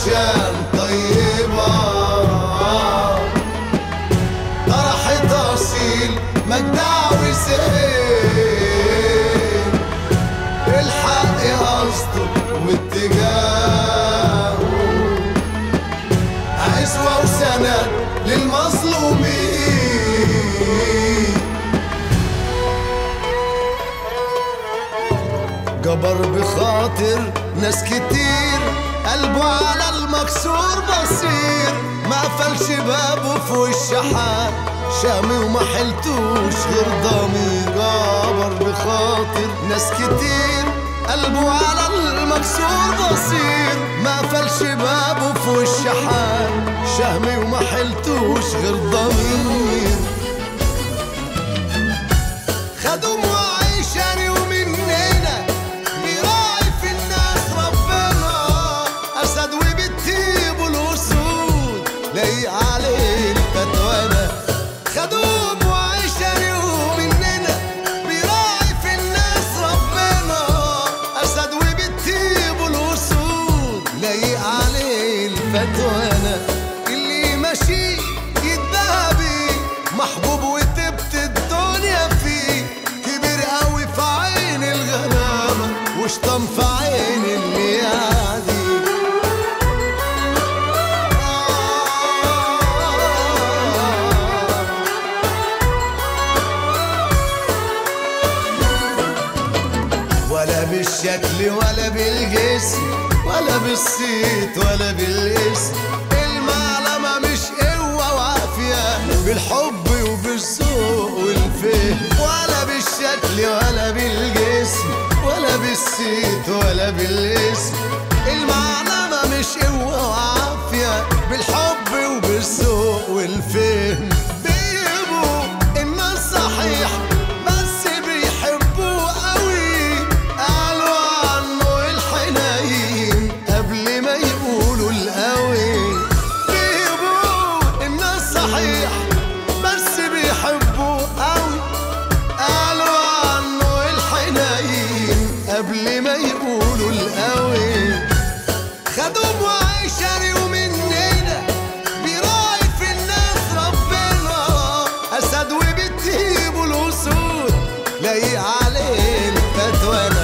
عشان طيبة طرحت أصيل مجدع وزين الحق قصده واتجاهه عزوة وسند للمظلومين جبر بخاطر ناس كتير قلبه على المكسور بصير ما قفلش بابه في وش حد شامي وما حلتوش غير ضمير جبر بخاطر ناس كتير قلبه على المكسور بصير ما قفلش بابه في وش حد شامي وما حلتوش غير ضمير خدوا معيشاني ومننا بيراعي في الناس ربنا أسد وبالتيب والأسود لايق عليه الفتوانة خدوا معيشاني ومننا بيراعي في الناس ربنا أسد وبالتيب والأسود لايق عليه الفتوانة اللي ماشي يتبهبي محبوب وتبت الدنيا فيه كبير قوي في عين الغلابة وشطن في عين اللي يعدي ولا بالشكل ولا بالجسم ولا بالصيت ولا بالاسم المعلمة مش قوة وعافية بالحب وبالذوق والفهم ولا بالشكل ولا بالجسم ولا بالصيت ولا بالاسم المعلمة مش قوة وعافية بالحب وبالذوق والفهم بيبقوا الناس صحيح بس بيحبوا قوي قالوا عنه الحنين قبل ما يقولوا القوي بيبقوا الناس صحيح بس بيحبوا قوي قالوا عنه الحنين قبل ما يقولوا القوي خدوا معيشاني ومننا بيراعي في الناس ربنا أسد وبالتيب والأسود لايق عليه الفتوانة